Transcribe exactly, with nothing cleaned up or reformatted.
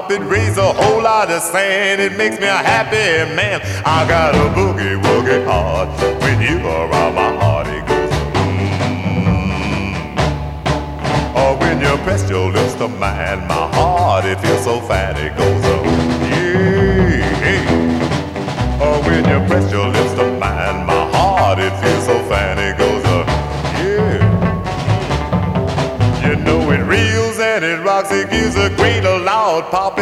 pop, it raise a whole lot of sand. It makes me a happy man. I got a boogie woogie heart. When you are around my heart, it goes mmm. Oh, when you press your lips to mine, my heart, it feels so fat, it goes oh yeah. Oh, when you press your lips to mine, my heart, it feels so fat, it goes oh yeah. You know it reels and it rocks, it gives a great a loud pop.